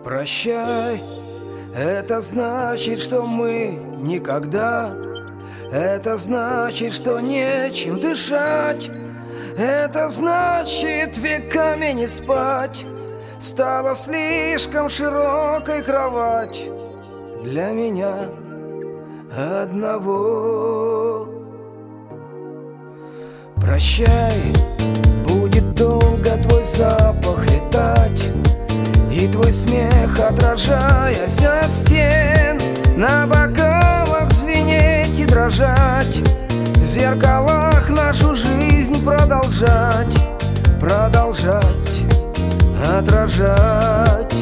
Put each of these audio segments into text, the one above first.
Прощай, это значит, что мы никогда. Это значит, что нечем дышать. Это значит, веками не спать. Стала слишком широкой кровать для меня одного. Прощай, будет долго твой запах летать, и твой смех, отражаясь от стен, на бокалах звенеть и дрожать, в зеркалах нашу жизнь продолжать, отражать.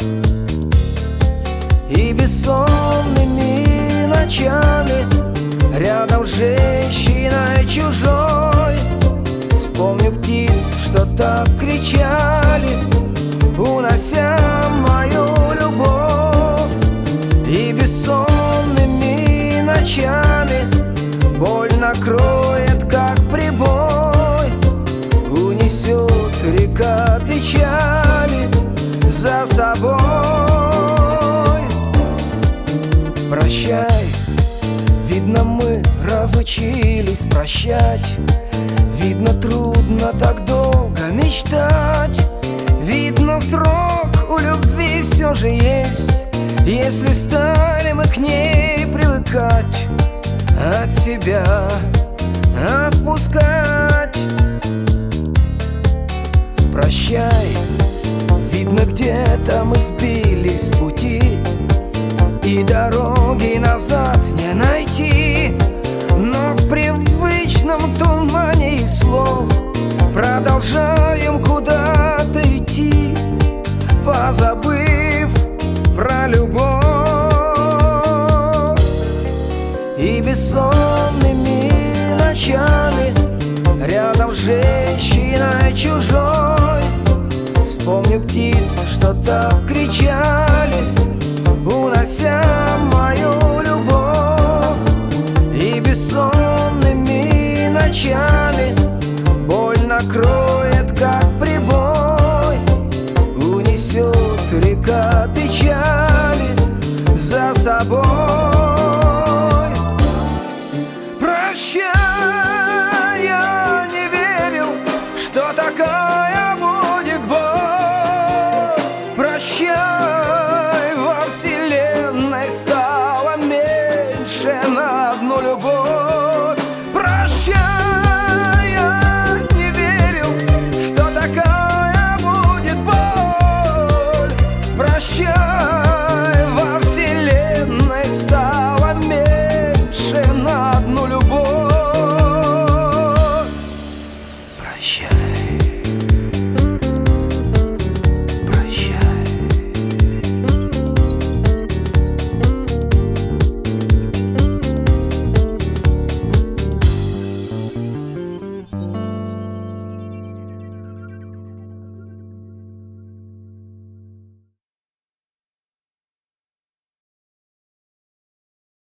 И бессонными ночами рядом с женщиной чужой вспомню птиц, что так кричали, унося мою любовь. И бессонными ночами боль накроет, как прибой, унесет река печали за собой. Прощай, видно, мы разучились прощать. Видно, трудно так долго мечтать. Видно, срок у любви все же есть, если стали мы к ней привыкать, от себя отпускать. Прощай, видно, где-то мы сбились с пути, и дороги назад не найти. Но в привычном тумане и слов продолжаем куда-то идти, позабыв про любовь. И бессонными ночами рядом с женщиной чужой вспомню птиц, что так кричали, унося мою любовь. И бессонными ночами боль накроет, как прибой, унесет река